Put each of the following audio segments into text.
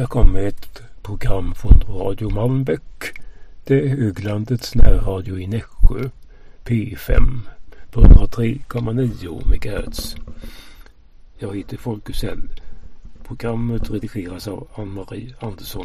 Här kommer ett program från Radio Malmbäck. Det är Höglandets närradio i Nässjö, P5 på 103,9 MHz. Jag heter Folke Sell. Programmet redigeras av Ann-Marie Andersson.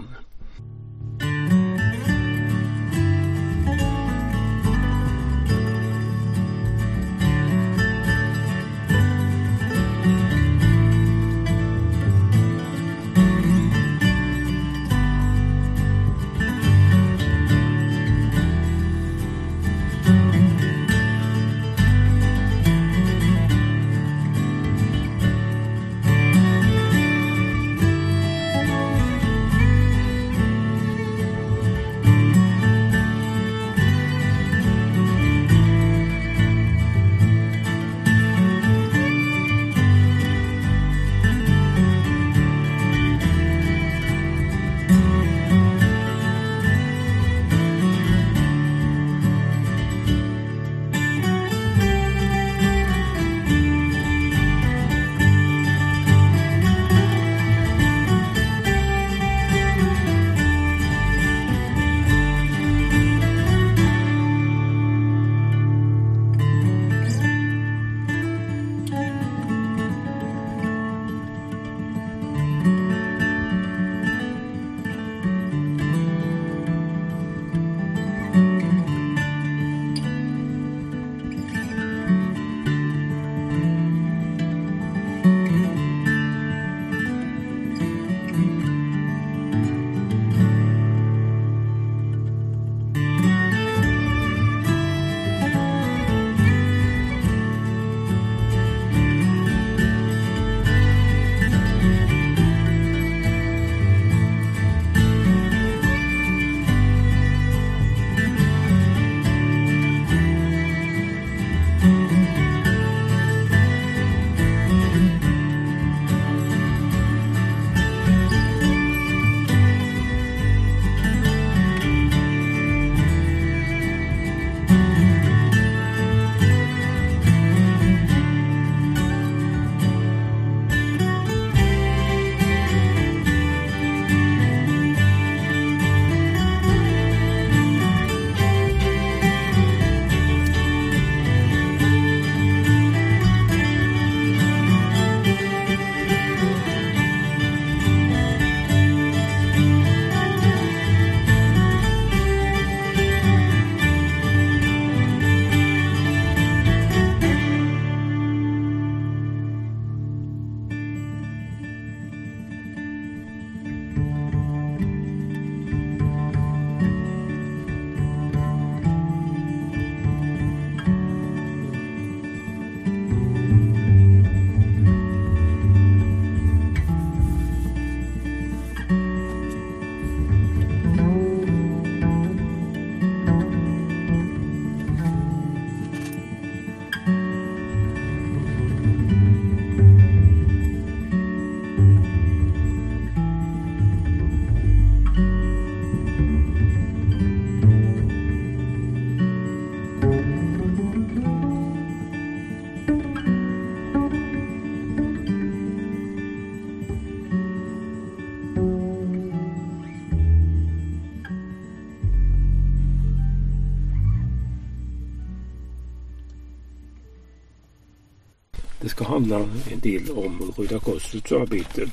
Det ska handla en del om Röda Korsets arbete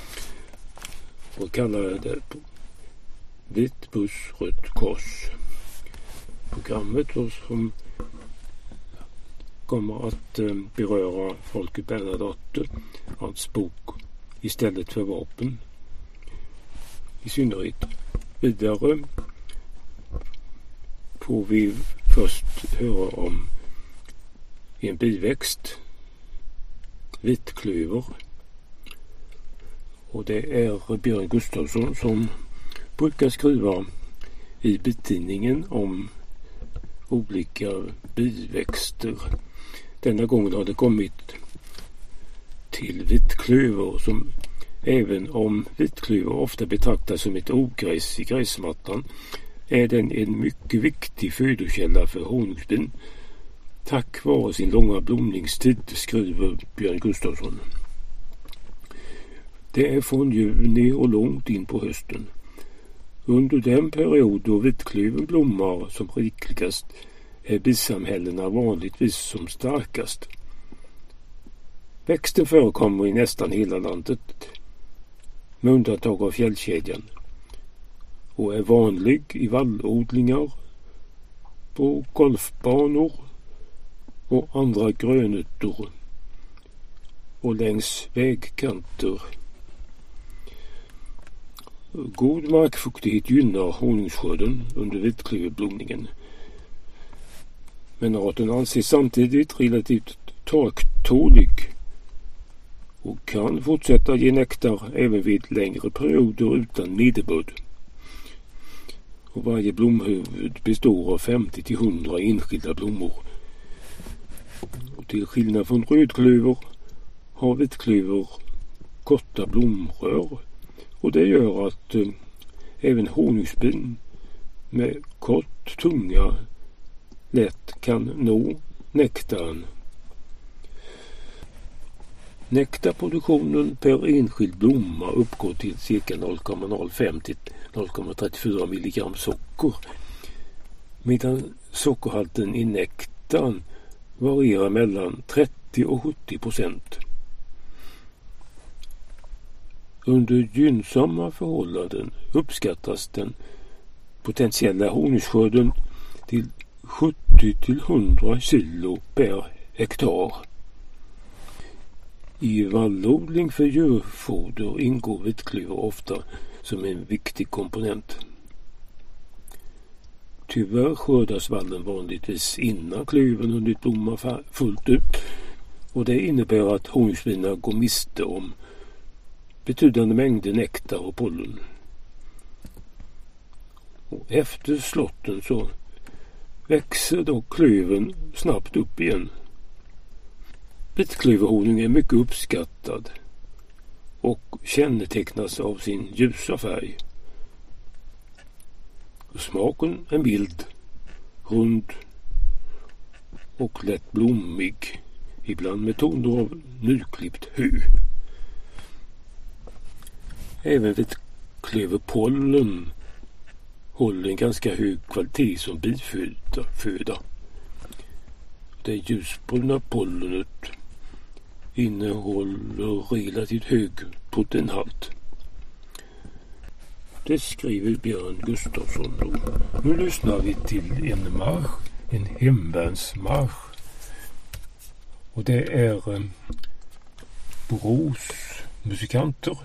och kallar det Vit buss, rött kors. Programmet som kommer att beröra Folke Bernadotte, hans bok Istället för vapen i synnerhet. Vidare får vi först höra om en biväxt, vitklöver, och det är Björn Gustafsson som brukar skriva i bitidningen om olika biväxter. Denna gången har det kommit till vitklöver, som även om vitklöver ofta betraktas som ett ogräs i gräsmattan är den en mycket viktig födokälla för honungsbin. Tack vare sin långa blomningstid, skriver Björn Gustafsson. Det är från juni och långt in på hösten. Under den period då vitklyven blommar som rikligast är bisamhällena vanligtvis som starkast. Växten förekommer i nästan hela landet, med undantag av fjällkedjan, och är vanlig i vallodlingar, på golfbanor och andra grönytor och längs vägkanter. God markfuktighet gynnar honungsskörden under vitklyveblomningen, men arten anses samtidigt relativt torktålig och kan fortsätta ge nektar även vid längre perioder utan nederbörd. Och varje blomhuvud består av 50-100 enskilda blommor. Och till skillnad från rödklöver har vitklyver korta blomrör, och det gör att även honungsbin med kort tunga lätt kan nå nektaren. Nektarproduktionen per enskild blomma uppgår till cirka 0,05 till 0,34 milligram socker, medan sockerhalten i nektarn varierar mellan 30 och 70%. Under gynnsamma förhållanden uppskattas den potentiella honungsskörden till 70 till 100 kilo per hektar. I vallodling för djurfoder ingår vitklyver ofta som en viktig komponent. Tyvärr skördas vallen vanligtvis innan klyven hunnit blomma fullt ut, och det innebär att honungsbina går miste om betydande mängder nektar och pollen. Och efter slotten så växer då klyven snabbt upp igen. Vitklyverhonung är mycket uppskattad och kännetecknas av sin ljusa färg. Smaken är mild, rund och lätt blommig, ibland med toner av nyklippt hö. Även vitklyverpollen håller en ganska hög kvalitet som biföda. Det ljusbruna pollenet innehåller relativt hög proteinhalt. Det skriver Björn Gustafsson. Nu lyssnar vi till en marsch, en hemvärnsmarsch. Och det är Borås musikanter.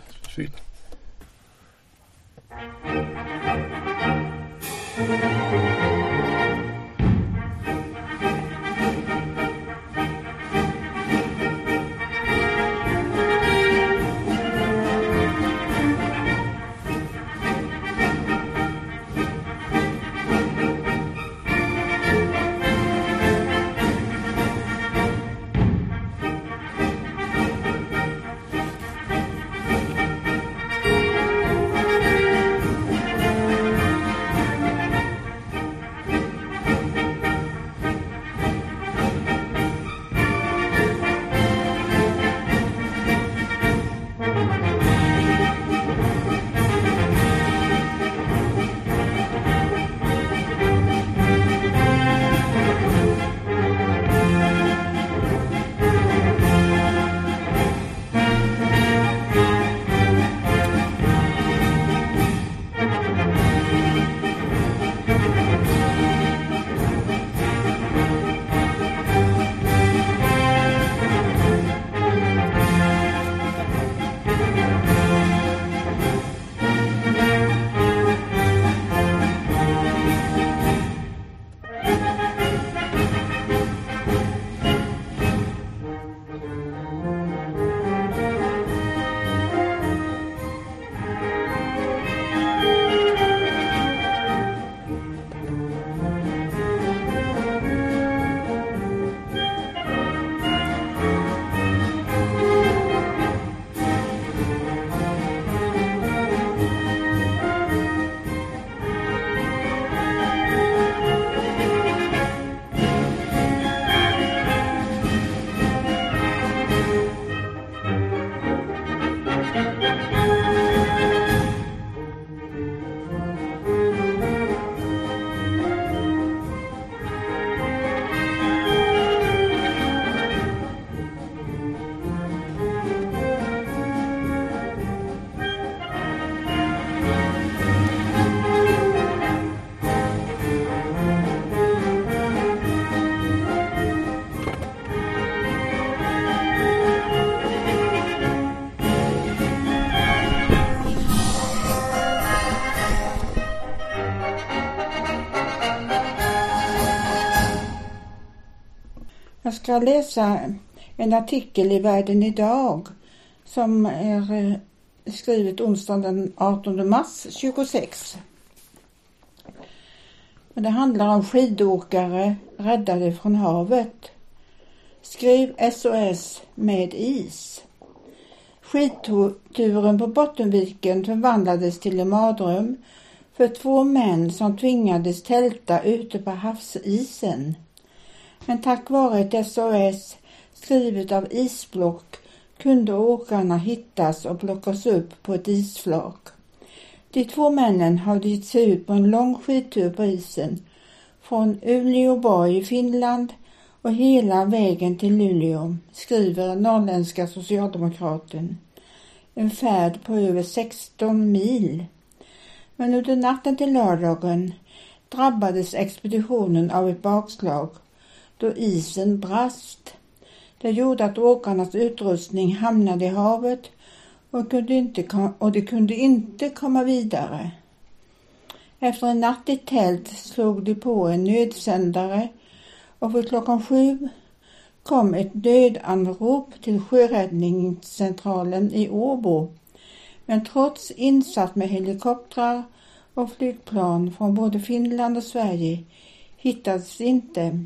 Jag ska läsa en artikel i Världen idag som är skrivet onsdagen den 18 mars 26. Det handlar om skidåkare räddade från havet. Skriv SOS med is. Skidturen på Bottenviken förvandlades till en mardröm för 2 män som tvingades tälta ute på havsisen. Men tack vare ett SOS skrivet av isblock kunde åkarna hittas och plockas upp på ett isflak. De 2 männen hade gett sig ut på en lång skidtur på isen från Uleåborg i Finland och hela vägen till Luleå, skriver norrländska Socialdemokraten. En färd på över 16 mil. Men under natten till lördagen drabbades expeditionen av ett bakslag då isen brast. Det gjorde att åkarnas utrustning hamnade i havet och de kunde inte komma vidare. Efter en natt i tält slog de på en nödsändare och för klockan 7 kom ett dödanrop till sjöräddningscentralen i Åbo. Men trots insats med helikoptrar och flygplan från både Finland och Sverige hittades inte.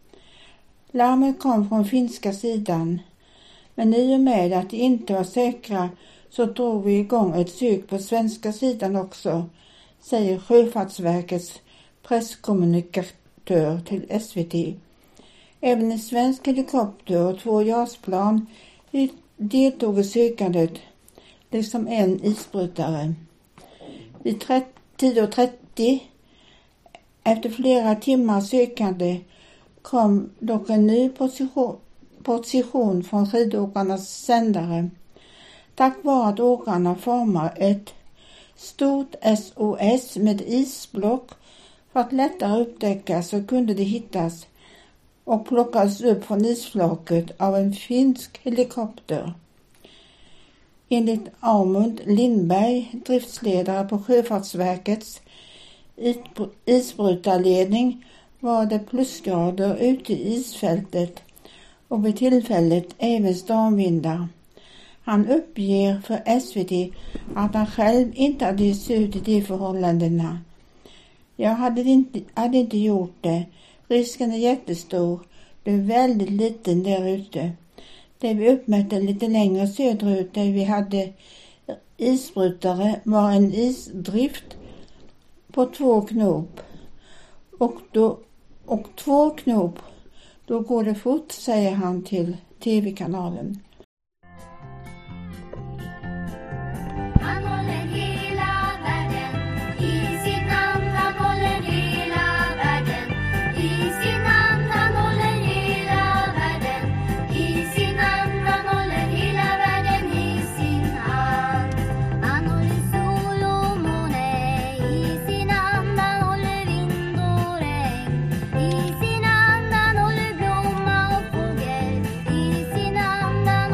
Larmet kom från finska sidan, men i och med att de inte var säkra så drog vi igång ett sök på svenska sidan också, säger Sjöfartsverkets presskommunikatör till SVT. Även en svensk helikopter och 2 JAS-plan deltog i sökandet, liksom en isbrytare. Vid 10:30, efter flera timmar sökande, kom dock en ny position från skidåkarnas sändare. Tack vare att åkarna formar ett stort SOS med isblock för att lättare upptäcka så kunde de hittas och plockas upp från isflaket av en finsk helikopter. Enligt Amund Lindberg, driftsledare på Sjöfartsverkets isbrytarledning, var det plusgrader ute i isfältet och vid tillfället även stormvindar. Han uppger för SVT att han själv inte hade gett sig ut i de förhållandena. Jag hade inte gjort det. Risken är jättestor. Det är väldigt liten där ute. Det vi uppmätte lite längre söderut där vi hade isbrytare var en isdrift på 2 knop. Och 2 knop, då går det fort, säger han till TV-kanalen. Han håller hela världen i sin hand, han håller hela världen i sin hand, han håller hela världen i sin hand, han håller hela världen i sin hand. Han håller sol och måne i sin hand, han håller vind och regn i sin hand, han håller blomma och fågel i sin hand, han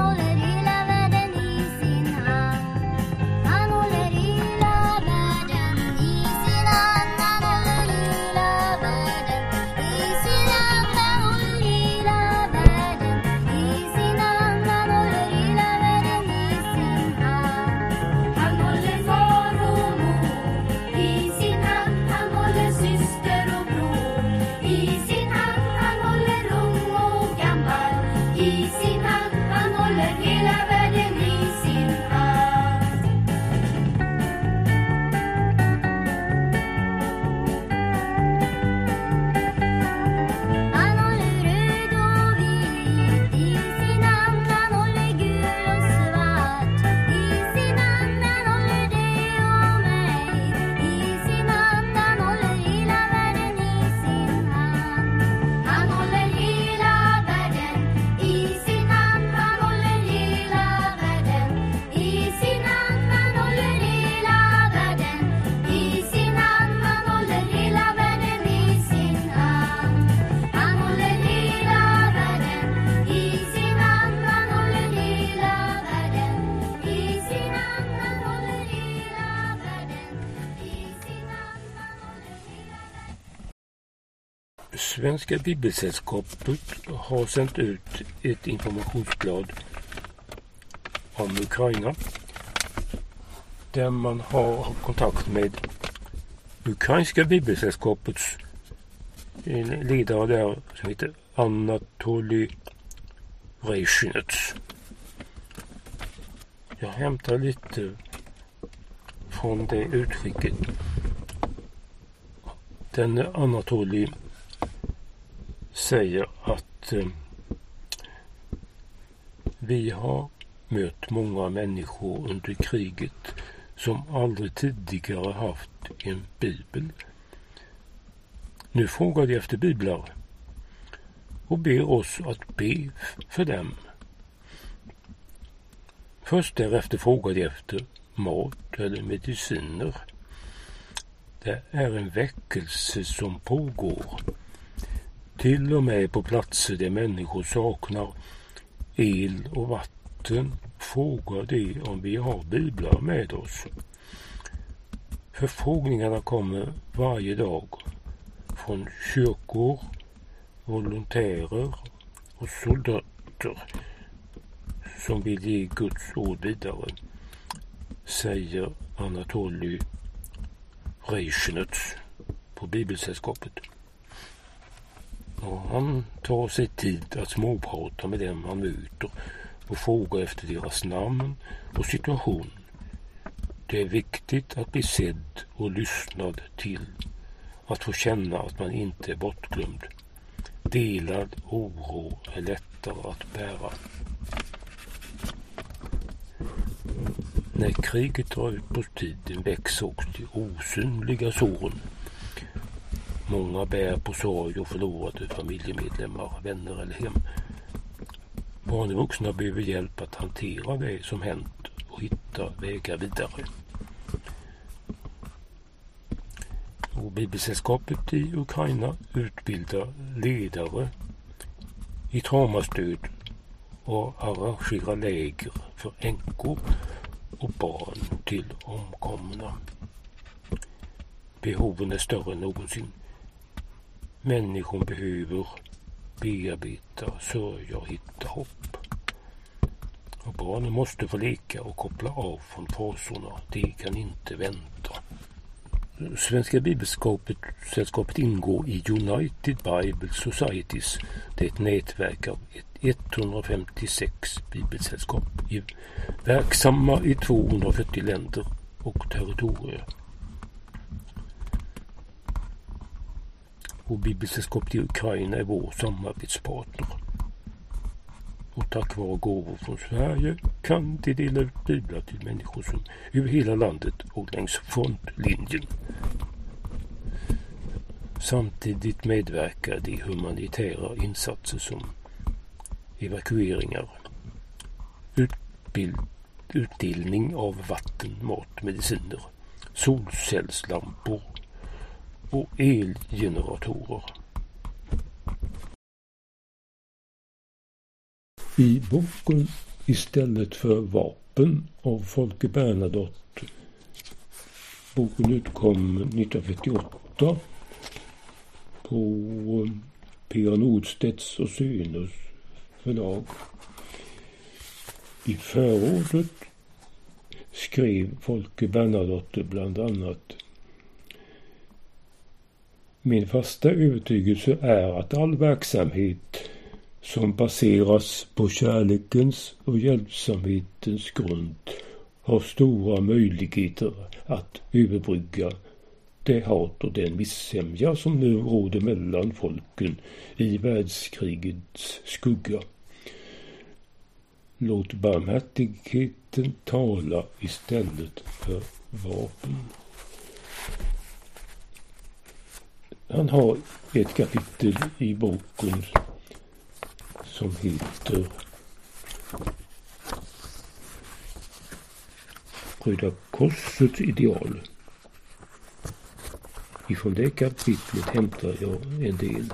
Svenska Bibelsällskapet har sänt ut ett informationsblad om Ukraina där man har kontakt med Ukrainska Bibelsällskapets ledare där som heter Anatoly Reichnets. Jag hämtar lite från det utskicket. Den Anatoly säger att vi har mött många människor under kriget som aldrig tidigare haft en bibel. Nu frågar de efter biblar och ber oss att be för dem. Först därefter frågar de efter mat eller mediciner. Det är en väckelse som pågår. Till och med på platser där människor saknar el och vatten frågar de om vi har biblar med oss. Förfrågningarna kommer varje dag från kyrkor, volontärer och soldater som vill ge Guds ord vidare, säger Anatoly Reichnets på Bibelsällskapet. Och han tar sig tid att småprata med dem han möter och fråga efter deras namn och situation. Det är viktigt att bli sedd och lyssnad till, att få känna att man inte är bortglömd. Delad oro är lättare att bära. När kriget drar ut på tiden växer också de osynliga såren. Många bär på sorg och förlorade familjemedlemmar, vänner eller hem. Barn och vuxna behöver hjälp att hantera det som hänt och hitta vägar vidare. Och Bibelsällskapet i Ukraina utbildar ledare i traumastöd och arrangerar läger för änkor och barn till omkomna. Behoven är större än någonsin. Människor behöver bearbeta, sörja och hitta hopp. Och barnen måste få leka och koppla av från fasorna. De kan inte vänta. Svenska Bibelsällskapet ingår i United Bible Societies. Det är ett nätverk av 156 bibelsällskap verksamma i 240 länder och territorier. Och Bibelsällskapet i Ukraina är vår samarbetspartner. Och tack vare gåvor från Sverige kan de dela ut biblar till människor som över hela landet och längs frontlinjen. Samtidigt medverkar de humanitära insatser som evakueringar, utdelning av vatten, mat, mediciner, solcellslampor och elgeneratorer. I boken Istället för vapen av Folke Bernadotte. Boken utkom 1948 på P.A. Nordstedts och Söners förlag. I förordet skrev Folke Bernadotte bland annat: Min fasta övertygelse är att all verksamhet som baseras på kärlekens och hjälpsamhetens grund har stora möjligheter att överbrygga det hat och den missämja som nu råder mellan folken i världskrigets skugga. Låt barmhärtigheten tala istället för vapen. Han har ett kapitel i boken som heter Röda korsets ideal. Ifrån det kapitlet hämtar jag en del.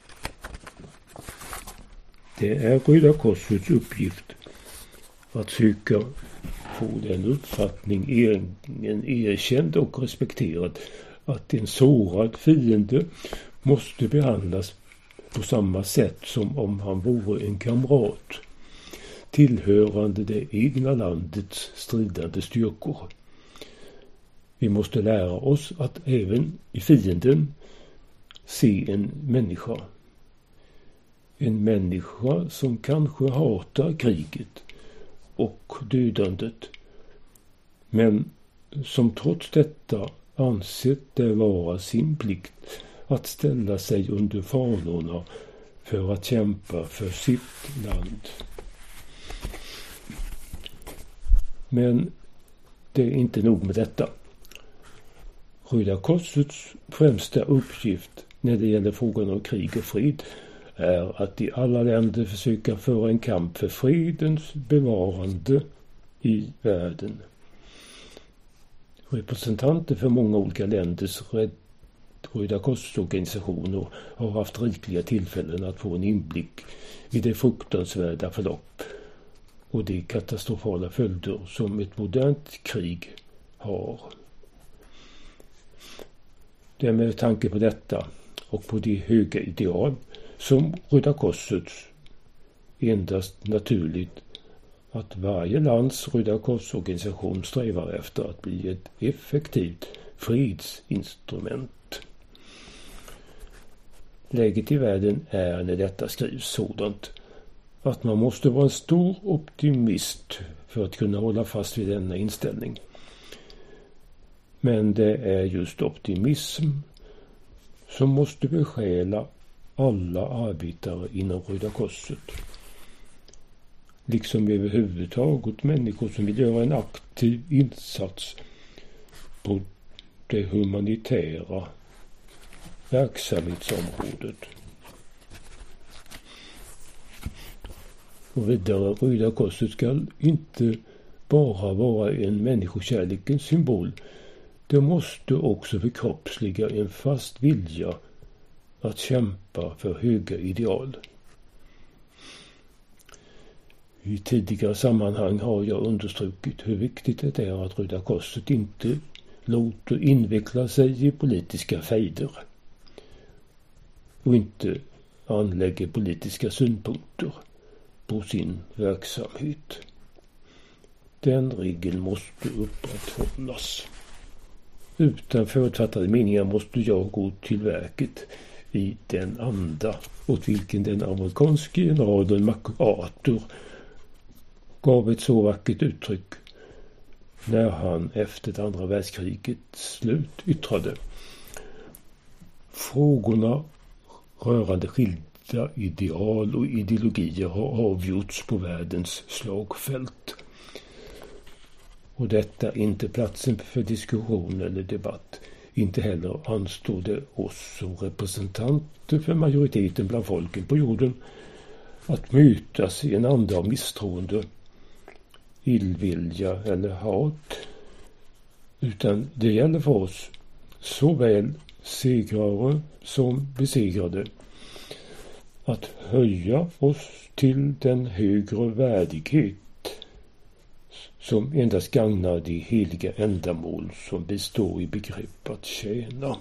Det är Röda korsets uppgift att söka få den uppfattning erkänd och respekterad att en sårad fiende måste behandlas på samma sätt som om han vore en kamrat, tillhörande det egna landets stridande styrkor. Vi måste lära oss att även i fienden se en människa. En människa som kanske hatar kriget och dödandet, men som trots detta ansett det vara sin plikt att ställa sig under fanorna för att kämpa för sitt land. Men det är inte nog med detta. Röda korsets främsta uppgift när det gäller frågan om krig och fred är att i alla länder försöka föra en kamp för fredens bevarande i världen. Representanter för många olika länders Röda korsorganisationer har haft rikliga tillfällen att få en inblick i det fruktansvärda förlopp och de katastrofala följder som ett modernt krig har. Det är med tanke på detta och på de höga ideal som Röda korset endast naturligt att varje lands Röda korsorganisation strävar efter att bli ett effektivt fredsinstrument. Läget i världen är när detta skrivs sådant att man måste vara en stor optimist för att kunna hålla fast vid denna inställning. Men det är just optimism som måste besjäla alla arbetare inom Röda korset. Liksom överhuvudtaget människor som vill göra en aktiv insats på det humanitära verksamhetsområdet. Och vidare, Röda korset ska inte bara vara en människokärlekens symbol. Det måste också förkroppsliga en fast vilja att kämpa för höga ideal. I tidigare sammanhang har jag understrukit hur viktigt det är att Röda korset inte låter inveckla sig i politiska fejder och inte anlägger politiska synpunkter på sin verksamhet. Den regeln måste upprätthållas. Utan förutfattade meningar måste jag gå till verket i den anda åt vilken den amerikanske generalen MacArthur gav ett så vackert uttryck när han efter det andra världskrigets slut yttrade: frågorna rörande skilda ideal och ideologier har avgjorts på världens slagfält. Och detta är inte platsen för diskussion eller debatt. Inte heller anstår det oss som representanter för majoriteten bland folken på jorden att mötas i en anda av misstroende, illvilja eller hat. Utan det gäller för oss, såväl segrare som besegrade, att höja oss till den högre värdighet som endast gagnar de heliga ändamål som vi står i begrepp att tjäna.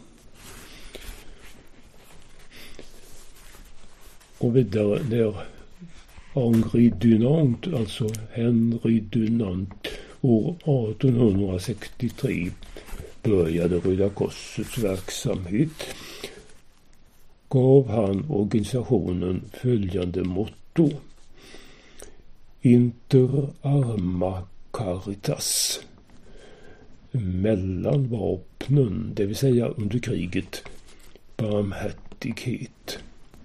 Och vidare där Henri Dunant, alltså Henry Dunant, år 1863 började Röda korsets verksamhet, gav han organisationen följande motto: Inter arma caritas. Mellan vapnen, det vill säga under kriget, barmhärtighet.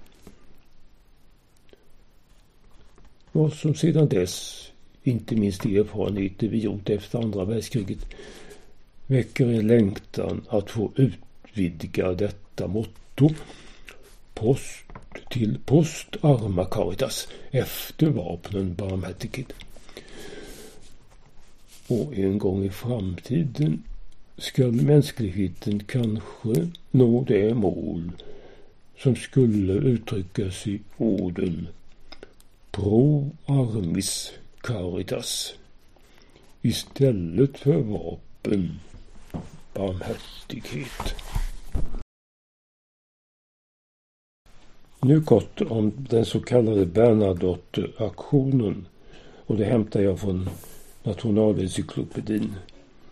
Vad som sedan dess, inte minst de erfarenheter vi gjort efter andra världskriget, väcker en längtan att få utvidga detta motto till post arma caritas, efter vapnen barmhärtighet. Och en gång i framtiden ska mänskligheten kanske nå det mål som skulle uttryckas i orden pro armis caritas, istället för vapen barmhärtighet. Nu kort om den så kallade Bernadotte-aktionen, och det hämtar jag från Nationalencyklopedin.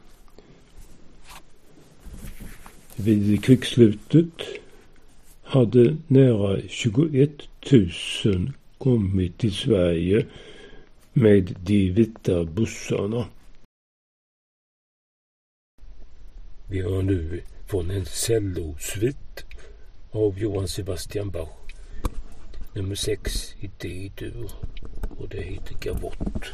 Vid krigsslutet hade nära 21 000 kommit till Sverige med de vita bussarna. Vi hör nu från en cellosvit av Johann Sebastian Bach, nummer 6 i D-dur, och det heter Gavotte.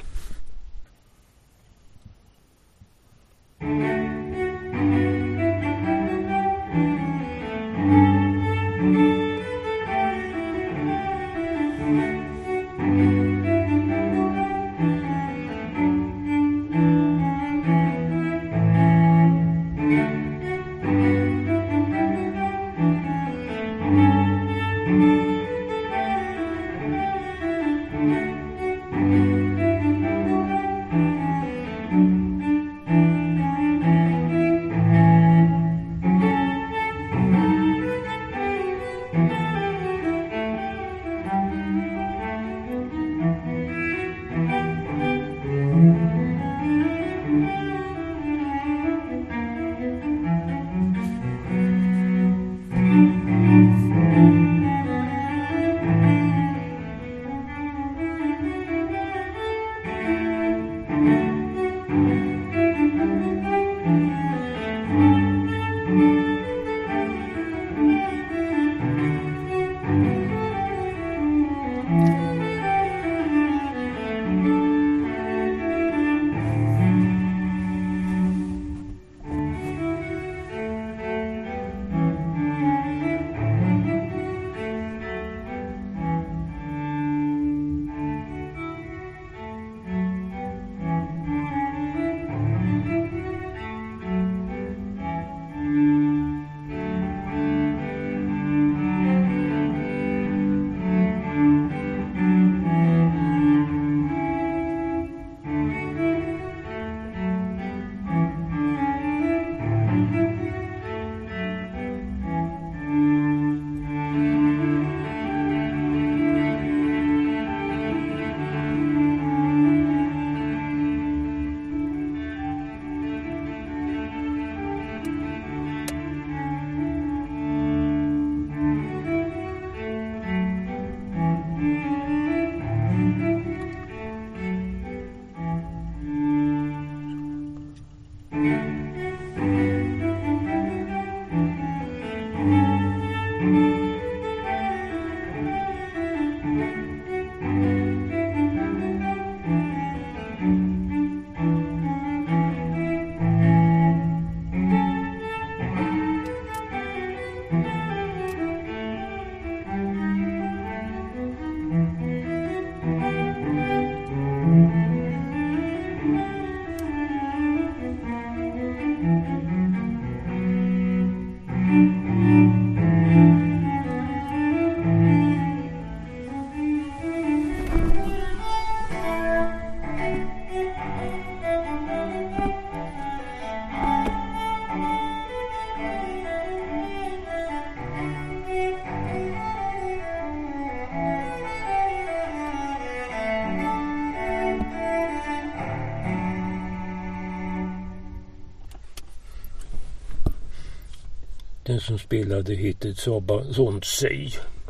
Den som spelade heter Sånt sig.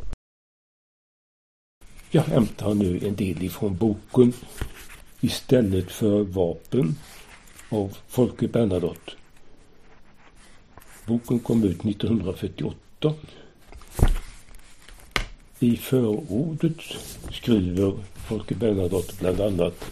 Jag hämtar nu en del ifrån boken Istället för vapen av Folke Bernadotte. Boken kom ut 1948. I förordet skriver Folke Bernadotte bland annat: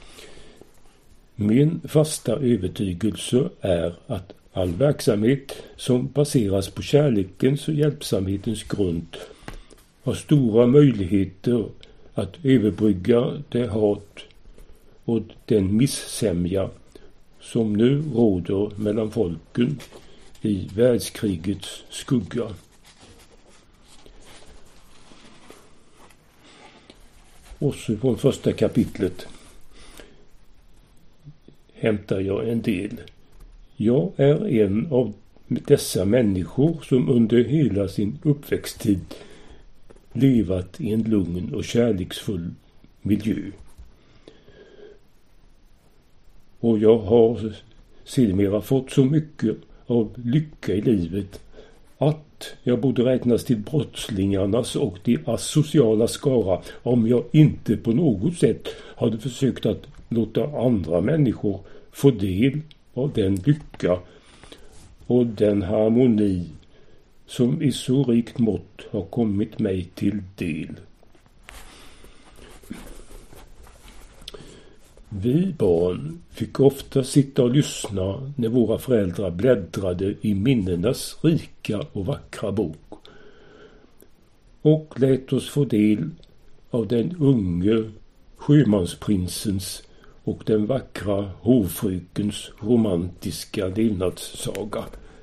Min fasta övertygelse är att all verksamhet som baseras på kärlekens och hjälpsamhetens grund har stora möjligheter att överbrygga det hat och den missämja som nu råder mellan folken i världskrigets skugga. Och så från första kapitlet hämtar jag en del. Jag är en av dessa människor som under hela sin uppväxttid levat i en lugn och kärleksfull miljö. Och jag har sedermera fått så mycket av lycka i livet att jag borde räknas till brottslingarnas och de asociala skara om jag inte på något sätt hade försökt att låta andra människor få del av den lycka och den harmoni som i så rikt mått har kommit mig till del. Vi barn fick ofta sitta och lyssna när våra föräldrar bläddrade i minnenas rika och vackra bok och lät oss få del av den unge sjömansprinsens och den vackra hovfrukens romantiska levnadssaga.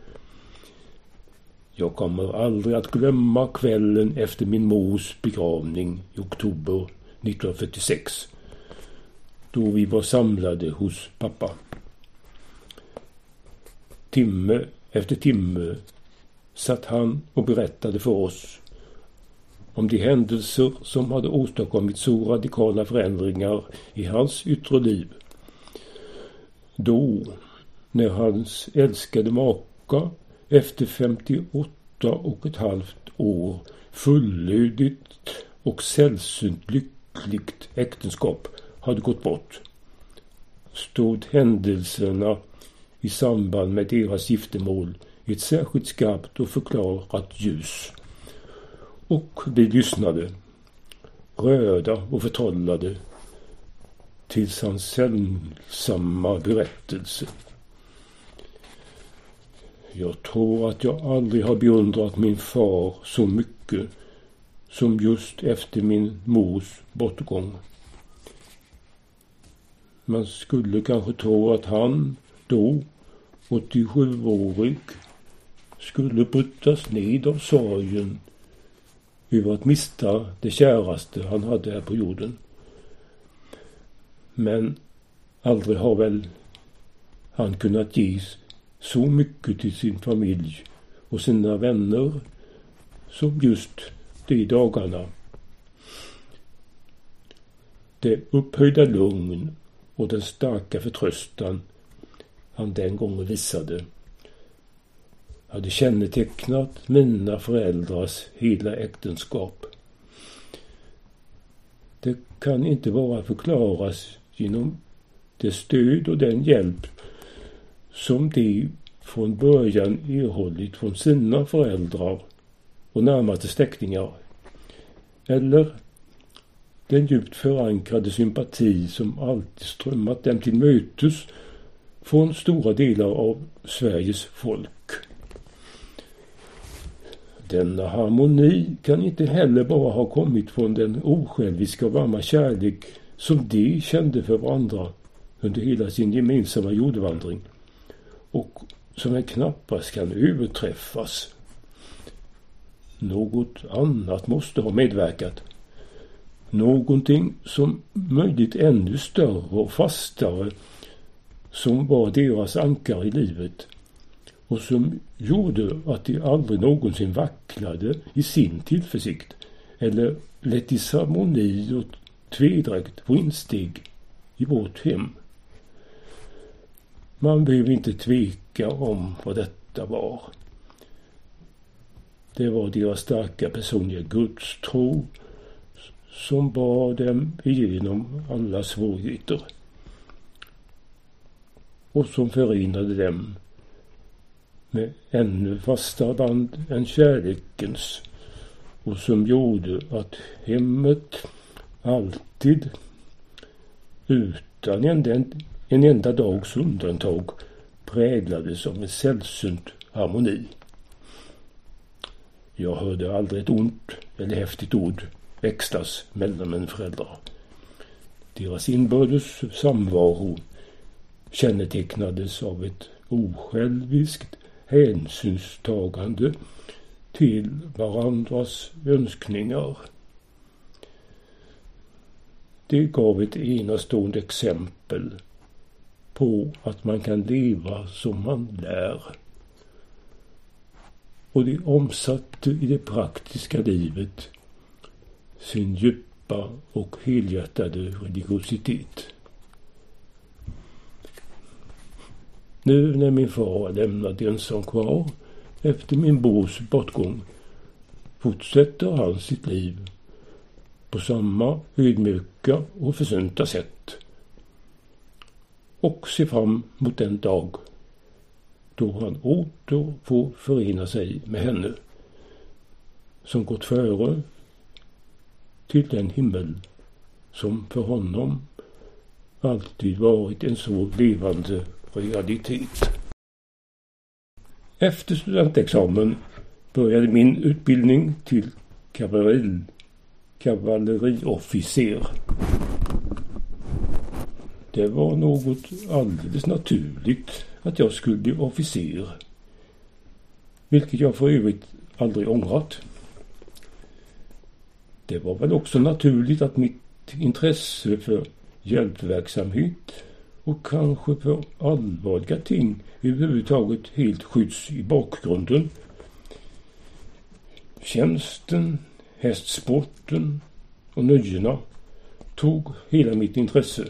Jag kommer aldrig att glömma kvällen efter min mors begravning i oktober 1946. Då vi var samlade hos pappa. Timme efter timme satt han och berättade för oss om de händelser som hade åstadkommit så radikala förändringar i hans yttre liv. Då, när hans älskade maka efter 58,5 år fullödigt och sällsynt lyckligt äktenskap hade gått bort, stod händelserna i samband med deras giftermål i ett särskilt skarpt och förklarat ljus. Och vi lyssnade, rörda och förtrollade, tills hans sällsamma berättelse. Jag tror att jag aldrig har beundrat min far så mycket som just efter min mors bortgång. Man skulle kanske tro att han då, 87-årig, skulle brytas ned av sorgen över att mista det käraste han hade här på jorden. Men aldrig har väl han kunnat ge så mycket till sin familj och sina vänner som just de dagarna. Det upphöjda lugn och den starka förtröstan han den gången visade hade kännetecknat mina föräldrars hela äktenskap. Det kan inte bara förklaras genom det stöd och den hjälp som de från början erhållit från sina föräldrar och närmaste släktingar, eller den djupt förankrade sympati som alltid strömmat dem till mötes från stora delar av Sveriges folk. Denna harmoni kan inte heller bara ha kommit från den osjälviska och varma kärlek som de kände för varandra under hela sin gemensamma jordvandring och som knappast kan överträffas. Något annat måste ha medverkat. Någonting som möjligt ännu större och fastare, som var deras ankar i livet och som gjorde att de aldrig någonsin vacklade i sin tillförsikt eller lät disharmoni och tvedräkt få insteg i vårt hem. Man behöver inte tveka om vad detta var. Det var deras starka personliga gudstro som bar dem igenom alla svårigheter och som förenade dem med ännu fastare band än kärlekens och som gjorde att hemmet alltid utan en enda dags undantag präglades av en sällsynt harmoni. Jag hörde aldrig ett ont eller häftigt ord växlas mellan en föräldrar. Deras inbördes samvaro kännetecknades av ett osjälviskt hänsynstagande till varandras önskningar. Det gav ett enastående exempel på att man kan leva som man lär. Och det omsatte i det praktiska livet sin djupa och helhjärtade religiositet. Nu när min far lämnat ensam kvar efter min brors bortgång fortsätter han sitt liv på samma ödmjuka och försynta sätt och ser fram mot den dag då han åter får förena sig med henne som gått före till den himmel som för honom alltid varit en så levande realitet. Efter studentexamen började min utbildning till kavalleriofficer. Det var något alldeles naturligt att jag skulle bli officer, vilket jag för övrigt aldrig ångrat. Det var väl också naturligt att mitt intresse för hjälpverksamhet och kanske för allvarliga ting överhuvudtaget helt skjuts i bakgrunden. Tjänsten, hästsporten och nöjena tog hela mitt intresse.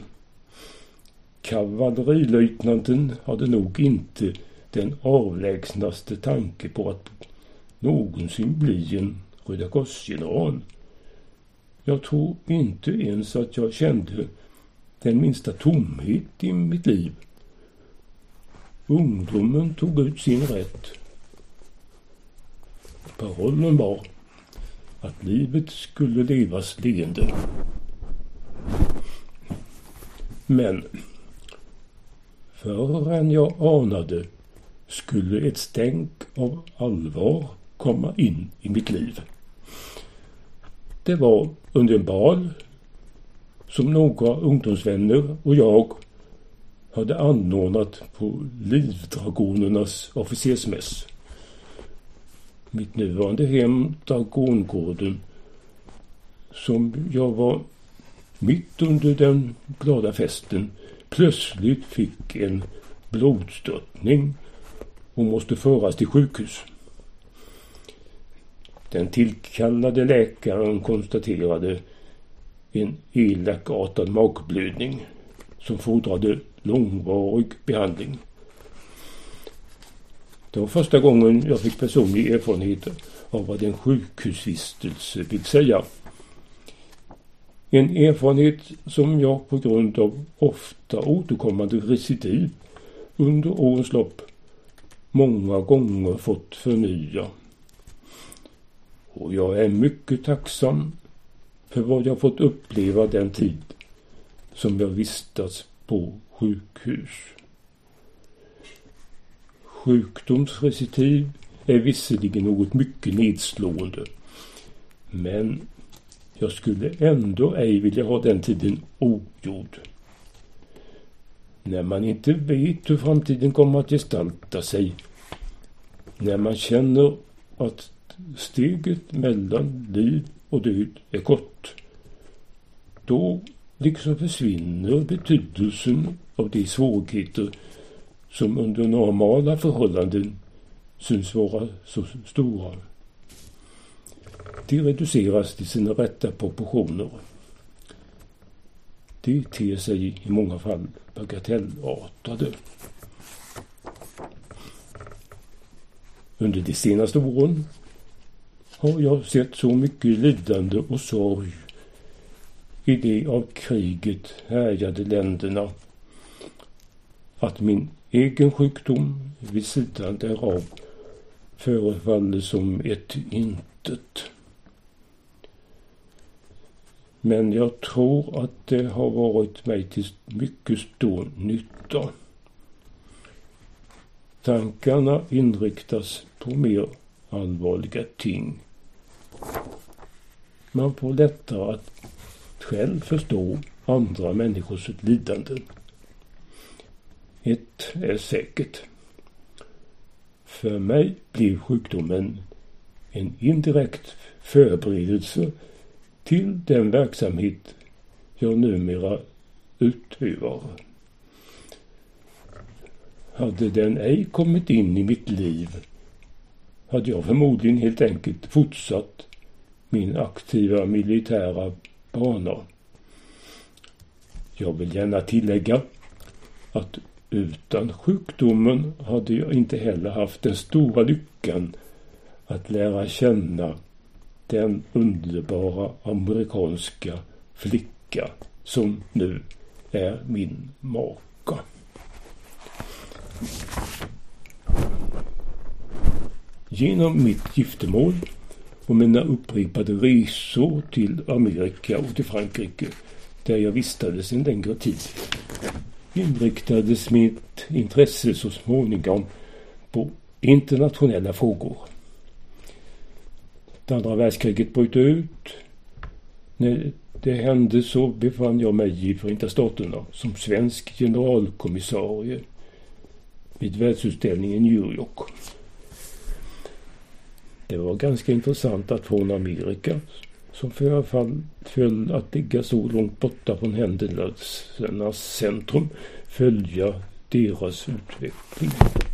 Kavallerilöjtnanten hade nog inte den avlägsnaste tanke på att någonsin bli en Röda Kors-general. Jag tror inte ens att jag kände den minsta tomhet i mitt liv. Ungdomen tog ut sin rätt. Parollen var att livet skulle levas leende. Men förrän jag anade skulle ett stänk av allvar komma in i mitt liv. Det var under en bal som några ungdomsvänner och jag hade anordnat på Livdragonernas officersmäss. Mitt nuvarande hem, Dragongården, som jag var mitt under den glada festen, plötsligt fick en blodstörtning och måste föras till sjukhus. Den tillkallade läkaren konstaterade en elakartad magblödning som fordrade långvarig behandling. Det var första gången jag fick personlig erfarenhet av vad en sjukhusvistelse vill säga. En erfarenhet som jag på grund av ofta återkommande recidiv under årens lopp många gånger fått förnya. Och jag är mycket tacksam för vad jag fått uppleva den tid som jag vistats på sjukhus. Sjukdomsrecidiv är visserligen något mycket nedslående, men jag skulle ändå ej vilja ha den tiden ogjord. När man inte vet hur framtiden kommer att gestalta sig, när man känner att steget mellan liv och död är kort, då liksom försvinner betydelsen av de svårigheter som under normala förhållanden syns vara så stora. De reduceras till sina rätta proportioner. De ter sig i många fall bagatellartade. Under de senaste åren har jag sett så mycket lidande och sorg i de av kriget härjade länderna att min egen sjukdom vid sidan därav förefaller som ett intet. Men jag tror att det har varit mig till mycket stor nytta. Tankarna inriktas på mer allvarliga ting. Man får lättare att själv förstå andra människors lidande. Ett är säkert. För mig blir sjukdomen en indirekt förberedelse till den verksamhet jag numera utövar. Hade den ej kommit in i mitt liv hade jag förmodligen helt enkelt fortsatt min aktiva militära bana. Jag vill gärna tillägga att utan sjukdomen hade jag inte heller haft den stora lyckan att lära känna den underbara amerikanska flicka som nu är min maka. Genom mitt giftermål och mina upprepade resor till Amerika och till Frankrike, där jag vistades en längre tid, inriktades mitt intresse så småningom på internationella frågor. Det andra världskriget bröt ut. När det hände så befann jag mig i Förenta Staterna som svensk generalkommissarie vid världsutställningen i New York. Det var ganska intressant att från Amerika, som föll att ligga så långt borta från händelsernas centrum, följa deras utveckling.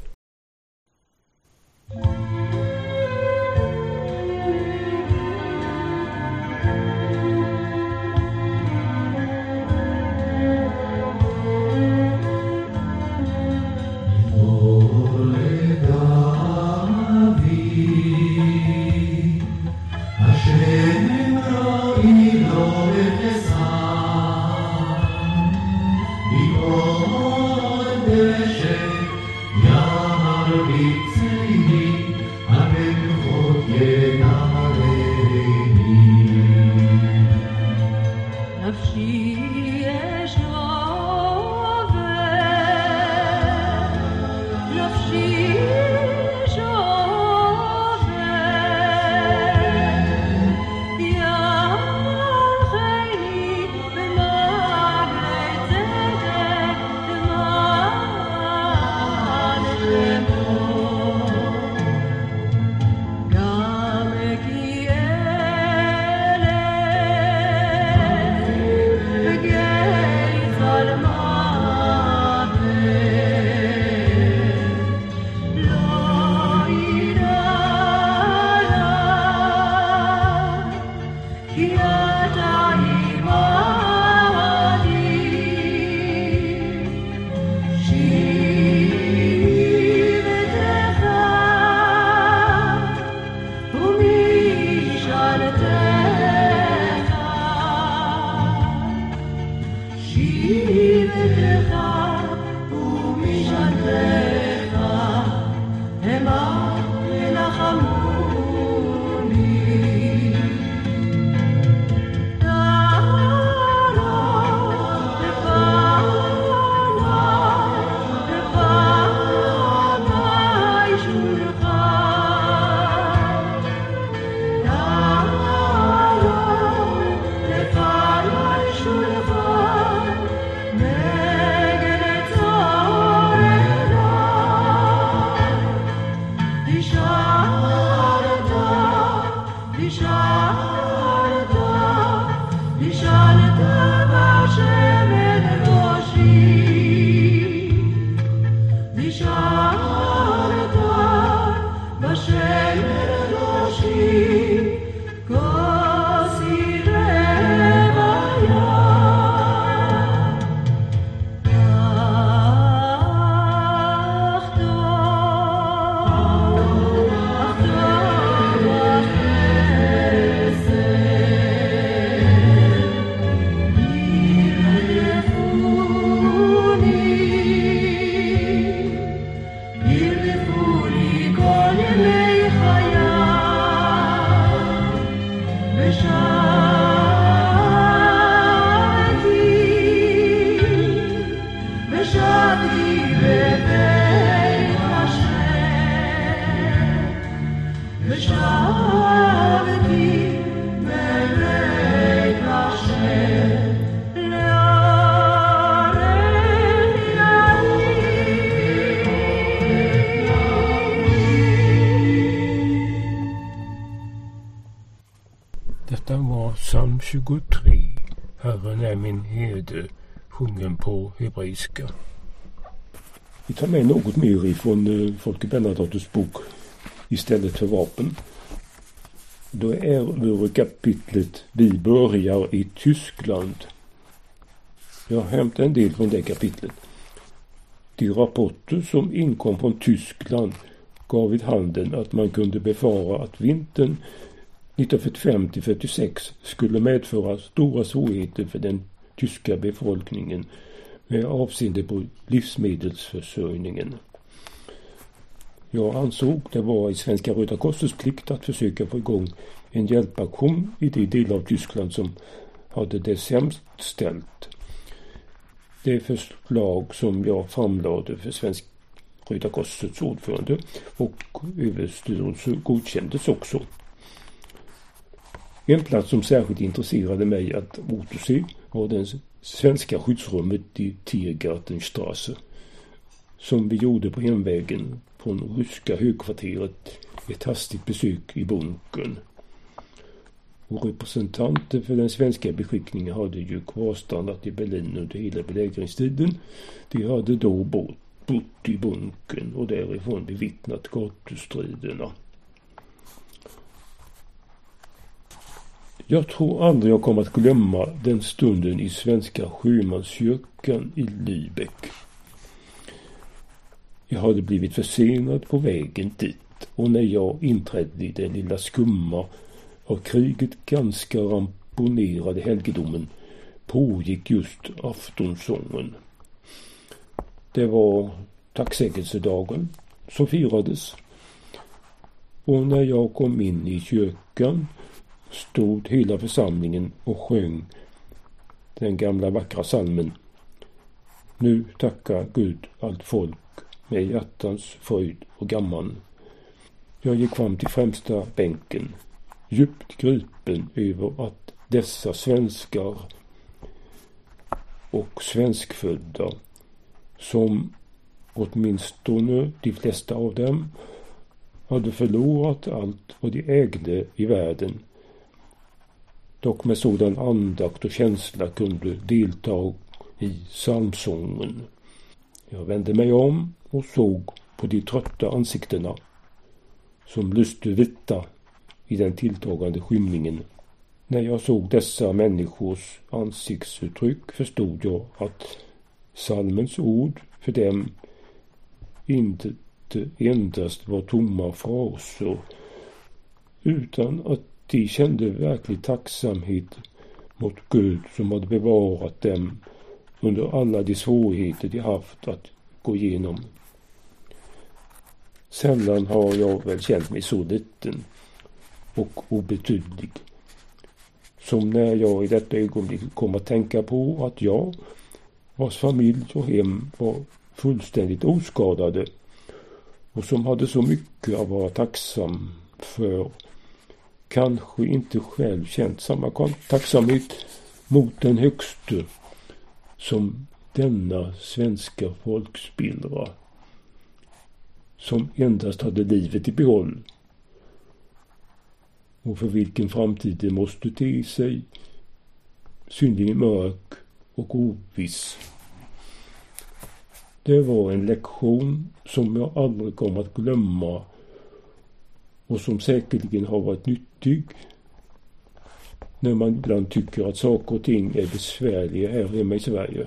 Detta var psalm 23, Herren är min herde, sjungen på hebreiska. Vi tar med något mer ifrån Folke Bernadottes bok Istället för vapen. Då är kapitlet Vi börjar i Tyskland. Jag har hämtat en del från det kapitlet. De rapporter som inkom från Tyskland gav vid handen att man kunde befara att vintern 1945-46 skulle medföra stora svårigheter för den tyska befolkningen med avseende på livsmedelsförsörjningen. Jag ansåg det var i Svenska Röda Korsets plikt att försöka få igång en hjälpaktion i de delar av Tyskland som hade det sämst ställt. Det förslag som jag framlade för Svenska Röda Korsets ordförande och överstyrelse godkändes också. En plats som särskilt intresserade mig att återse var det svenska skyddsrummet i Tiergartenstrasse som vi gjorde på hemvägen från ryska högkvarteret ett hastigt besök i bunkern. Och representanter för den svenska beskickningen hade ju kvarstannat i Berlin under hela belägringstiden. De hade då bott i bunkern och därifrån bevittnat gatustriderna. Jag tror aldrig jag kommer att glömma den stunden i Svenska Sjömanskyrkan i Lübeck. Jag hade blivit försenad på vägen dit och när jag inträdde i den lilla skumma av kriget ganska ramponerade helgedomen pågick just aftonsången. Det var tacksägelsedagen som firades och när jag kom in i kyrkan stod hela församlingen och sjöng den gamla vackra salmen Nu tackar Gud allt folk med hjärtans fröjd och gamman. Jag gick fram till främsta bänken, djupt gripen över att dessa svenskar och svenskfödda, som åtminstone de flesta av dem hade förlorat allt vad de ägde i världen, dock med sådan andakt och känsla kunde delta i psalmsången. Jag vände mig om och såg på de trötta ansiktena som lyste vita i den tilltagande skymningen. När jag såg dessa människors ansiktsuttryck förstod jag att psalmens ord för dem inte endast var tomma fraser utan att de kände verklig tacksamhet mot Gud som hade bevarat dem under alla de svårigheter de haft att gå igenom. Sällan har jag väl känt mig så liten och obetydlig som när jag i detta ögonblick kom att tänka på att jag, vars familj och hem var fullständigt oskadade och som hade så mycket att vara tacksam för, kanske inte själv känt samma tacksamhet mot den högste som denna svenska folkspillra, som endast hade livet i behåll och för vilken framtiden måste te sig synnerligen mörk och oviss. Det var en lektion som jag aldrig kommer att glömma och som säkerligen har varit nyttig när man ibland tycker att saker och ting är besvärliga här hemma i Sverige.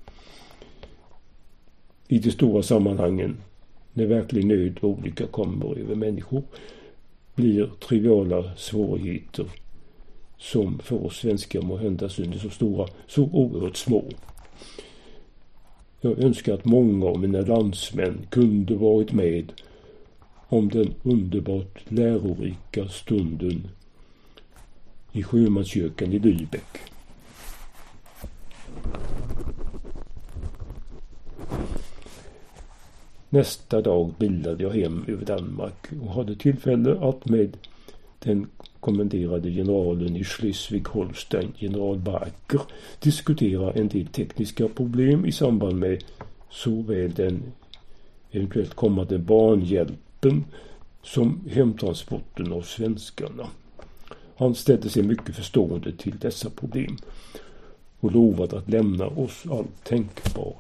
I de stora sammanhangen, när verklig nöd och olycka kommer över människor, blir triviala svårigheter som för oss svenskar må hända syns så stora, så oerhört små. Jag önskar att många av mina landsmän kunde varit med om den underbart lärorika stunden i Sjömanskyrkan i Lübeck. Nästa dag bilade jag hem över Danmark och hade tillfälle att med den kommenderade generalen i Schleswig-Holstein, general Barker, diskutera en del tekniska problem i samband med såväl den eventuellt kommande barnhjälpen som hemtransporten av svenskarna. Han ställde sig mycket förstående till dessa problem och lovade att lämna oss allt tänkbart.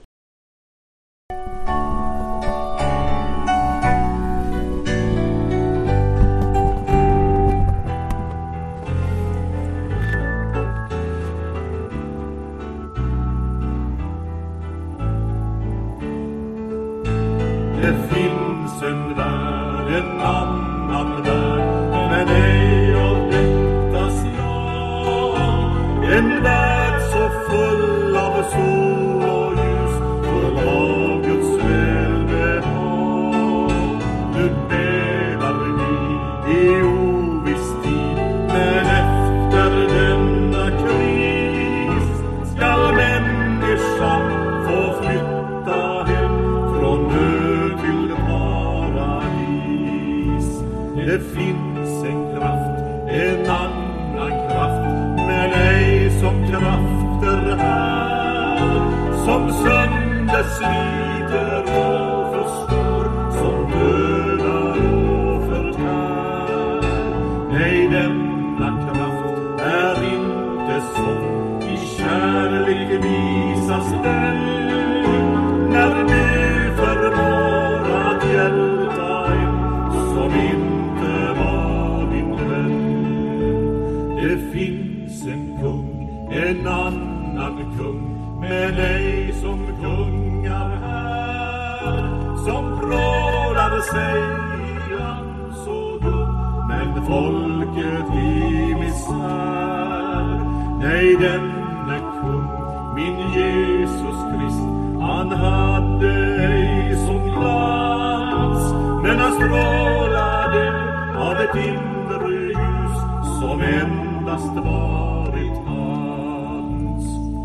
en annan kraft, men ej som krafter här, som sönder sliter och förstår, som dödar och förtär. Nej, denna kraft är inte som i kärlek visas den, när du förmår att hjälpa en som inte var din vän. Det finns en kung, en annan kung, men ej som kungar här, som prålar sig i glans och guld, men folket i misär. Nej, denne kung, min Jesus Krist, han hade ej som glans, men han strålade av ett inre ljus som endast varit hans.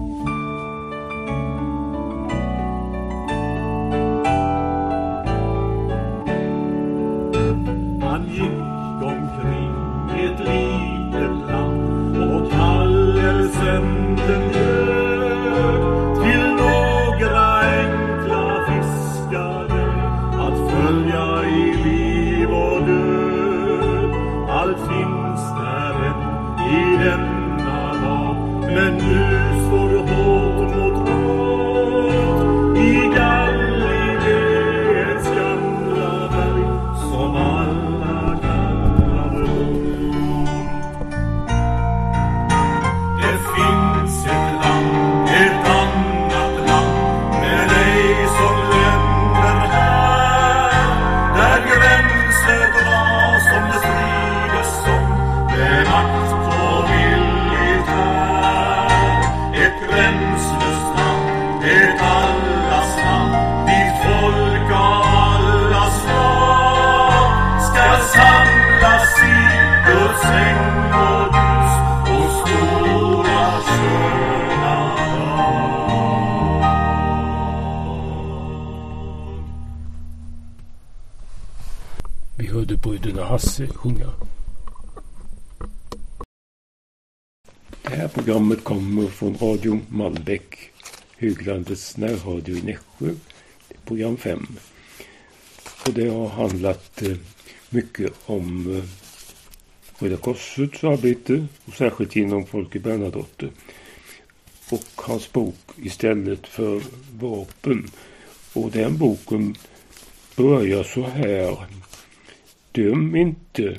Han gick omkring i ett litet land och kallelsen den ljöd till några enkla fiskare att följa i liv och död. Allt finns där än i denna dag, men nu står hårt mot hårt i Galileens gamla berg som alla kallar bort. Det finns ett land, ett annat land, men ej som länder här, där gränser dras som det strides om med makt och militär. Ett gränslöst land, ett allas land, dit folk av alla slag ska samlas i Guds äng och ljus och stora sköna dag. Vi hörde bröderna Hasse sjunga. Det här programmet kommer från Radio Malmbäck, Höglandets närradio i Nässjö, program 5. Och det har handlat mycket om Röda Korsets arbete och särskilt genom Folke Bernadotte och hans bok Istället för vapen. Och den boken börjar så här: döm inte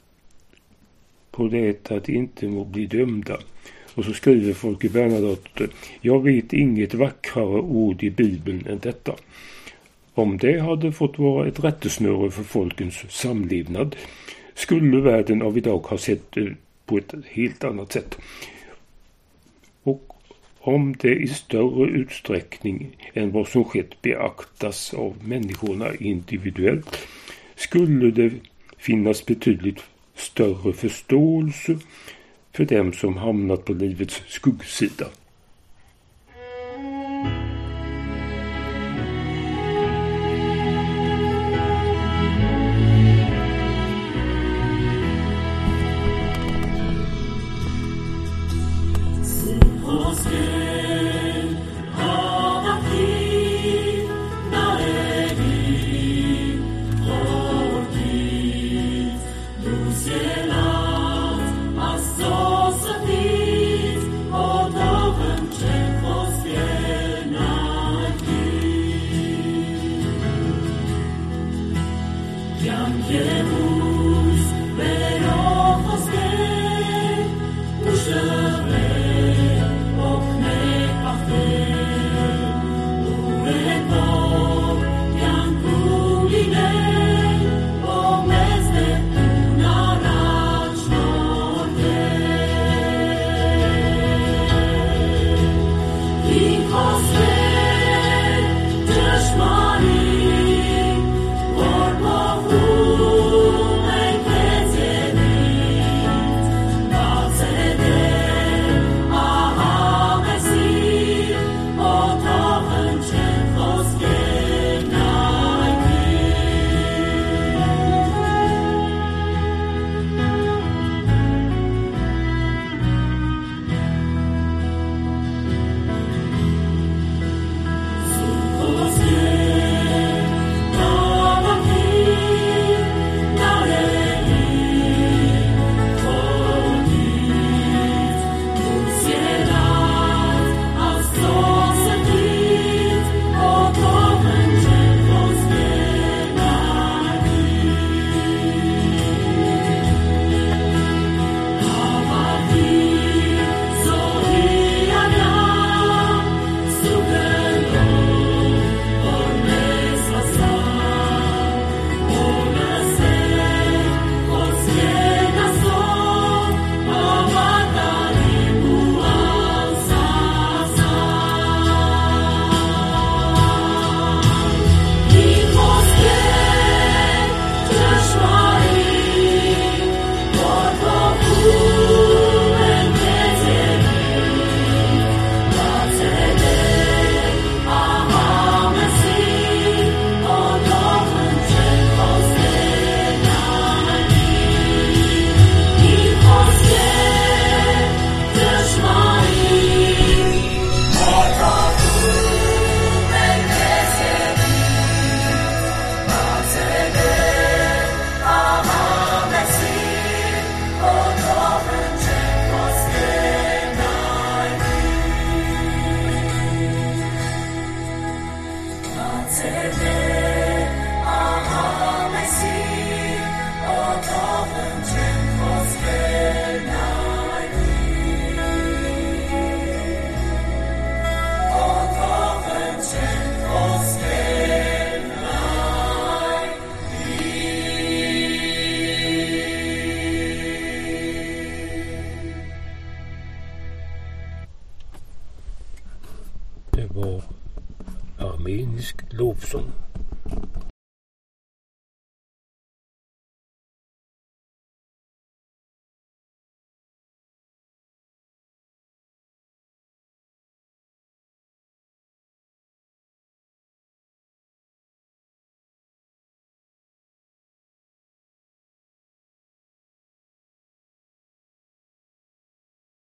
på det att inte må bli dömda. Och så skriver Folke Bernadotte: jag vet inget vackrare ord i Bibeln än detta. Om det hade fått vara ett rättesnöre för folkens samlevnad skulle världen av idag ha sett på ett helt annat sätt. Och om det i större utsträckning än vad som skett beaktas av människorna individuellt skulle det finnas betydligt större förståelse för dem som hamnat på livets skuggsida. ekumenisk lovsång.